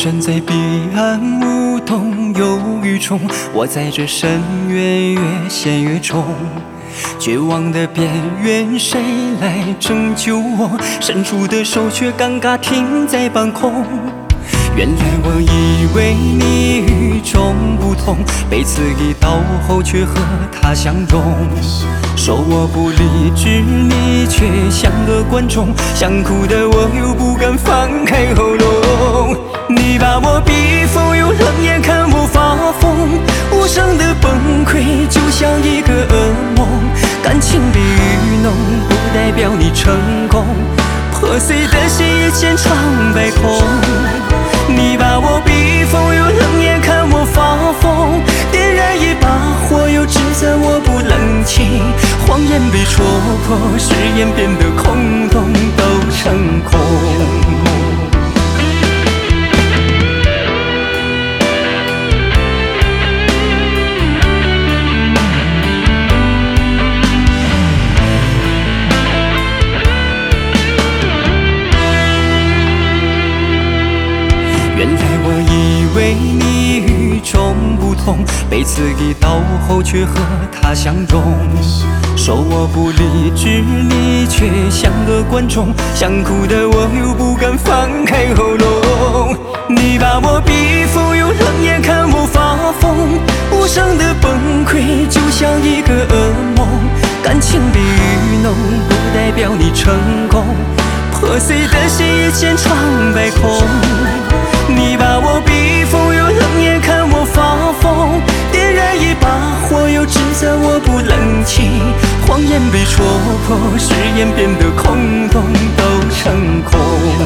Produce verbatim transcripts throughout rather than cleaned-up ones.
身在彼岸，无动有于衷。我在这深渊越陷越重，绝望的边缘，谁来拯救我？伸出的手却尴尬停在半空。原来我以为你与众不同，被刺一刀后却和他相融。说我不理智，你却像个观众，想哭的我又不敢放开喉咙。你把我逼疯，用冷眼看我发疯，无声的崩溃就像一个噩梦。感情比愚弄，不代表你成功，破碎的心一千疮百孔。你把我逼疯，用冷眼看我发疯，点燃一把火，又指责我不冷静。谎言被戳破，誓言变得空洞，都成空。原来我以为你与众不同，被刺一刀后却和他相融。说我不理智，你却像个观众，想哭的我又不敢放开喉咙。你把我逼疯，用冷眼看我发疯，无声的崩溃就像一个噩梦。感情比愚弄，不代表你成功，破碎的心一千疮百孔。你把我逼疯，用冷眼看我发疯，点燃一把火，又指责我不冷静。谎言被戳破，誓言变得空洞，都成空。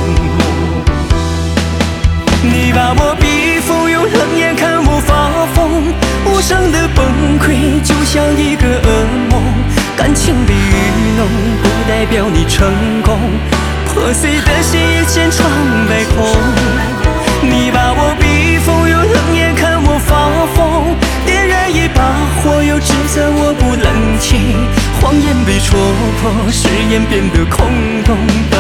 你把我逼疯，用冷眼看我发疯，无声的崩溃就像一个噩梦。感情比愚弄，不代表你成功，破碎的心一千疮百孔。你把我逼疯，用冷眼看我发疯，点燃一把火，又指责我不冷静。谎言被戳破，誓言变得空洞。